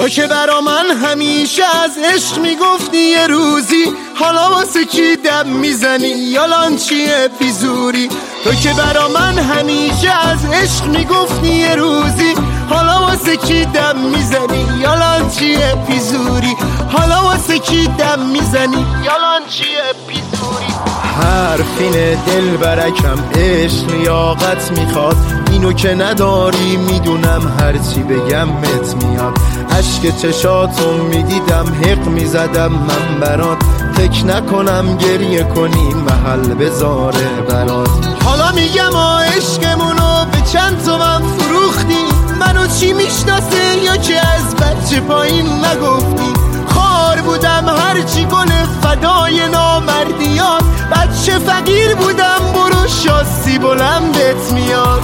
تو که برا من همیشه از عشق میگفتی یه روزی، حالا واسه کی دم میزنی یالان چیه بیزوری؟ تو که برا من همیشه از عشق میگفتی یه روزی، حالا واسه کی دم میزنی یالان چیه بیزوری؟ حالا واسه کی دم میزنی یالان چیه بیزوری؟ حرفین دل برکم عشق لیاقت میخواد، اینو که نداری میدونم هرچی بگم مت میاد. عشق چشاتو میدیدم حق میزدم من برات، فکر نکنم گریه کنی محل بذاره برات. حالا میگم عشقمونو به چند تومن فروختی، منو چی میشناسه یا که از بچه پایین نگفتی؟ خار بودم هرچی گل فدای نامردیات، بچه فقیر بودم برو شاسی بلندت میاد.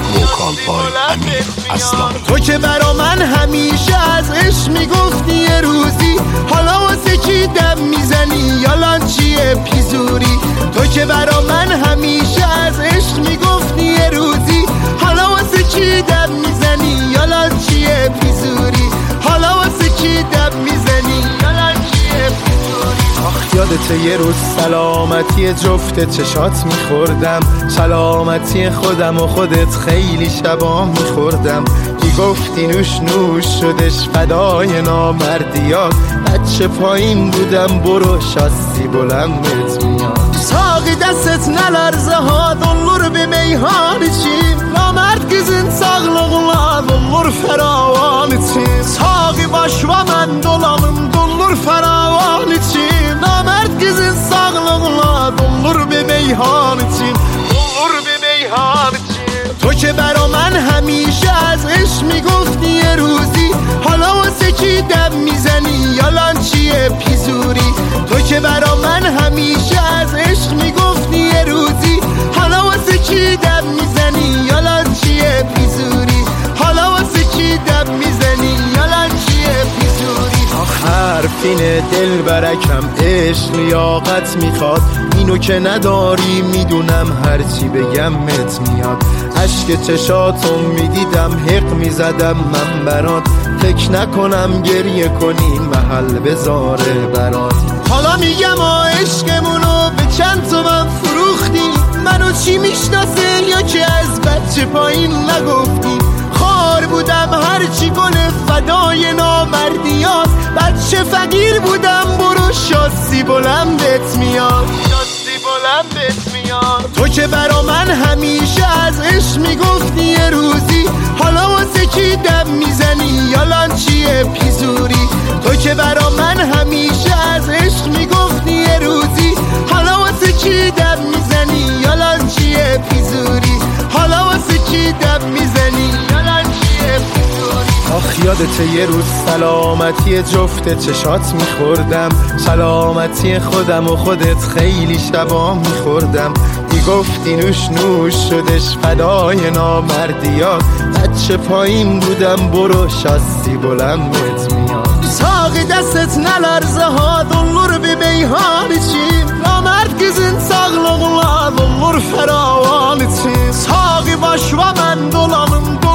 تو که برا من همیشه از عشق میگفتی یه روزی، حالا واسه کی دم میزنی یالان چیه پیزوری؟ تو که برا من همیشه از عشق میگفتی یه روزی، حالا واسه کی دم میزنی یالان چیه پیزوری؟ حالا واسه کی دم میزنی یالان چیه پیزوری؟ آخ یادت یه روز سلامتی جفت چشات میخوردم، سلامتی خودم و خودت خیلی شبا میخوردم. گفتی نوش نوش شدش فدای نامردیات، بچه پایین بودم برو شاسی بلندت میاد. ساقی دستت نلرزه ها دلور به میهان چیم، نامرد گزین sağlığına dolur feravan için. Sağı baş ve mən dolanım dolur feravan için. Namərd gizin sağlığına dolur به میهان için. Dolur به میهان için. تو که برا من همیشه از عشق میگفتی یه روزی، حالا واسه کی دم میزنی یالان چیه پیزوری؟ تو که برا من همیشه از عشق میگفتی یه روزی، حالا واسه کی دم میزنی یالان چیه پیزوری؟ حالا واسه کی دم میزنی یالان چیه پیزوری؟ حرفین دل برکم عشق لیاقت میخواد، اینو که نداری میدونم هرچی بگم مت میاد. عشق چشاتو میدیدم حق میزدم من برات، فکر نکنم گریه کنی محل بذاره برات. حالا میگم عشقمونو به چند تومن فروختی، منو چی میشناسه یا که از بچه پایین نگفتی؟ خار بودم هرچی گل فدای نامردیات، بچه فقیر بودم برو شاسی بلندت میاد. شاسی بلندت میاد. تو که برا من همیشه از عشق میگفتی یه روزی، حالا واسه کی دم میزنی یالان چیه پیزوری؟ تو که برا من همیشه از عشق میگفتی یه روزی، حالا واسه کی دم میزنی یالان چیه پیزوری؟ حالا واسه کی دم میزنی یالان چیه پیزوری؟ آخ یادت یه روز سلامتی جفت چشات میخوردم، سلامتی خودم و خودت خیلی شبا میخوردم. گفتی نوش نوش شدش فدای نامردیات، بچه پایین بودم برو شاسی بلندت میاد. ساقی دستت نلرزه ها dolur به میهان چیم، نامرد گزین sağlığına dolur feravan için. Sağı baş ve mən dolanım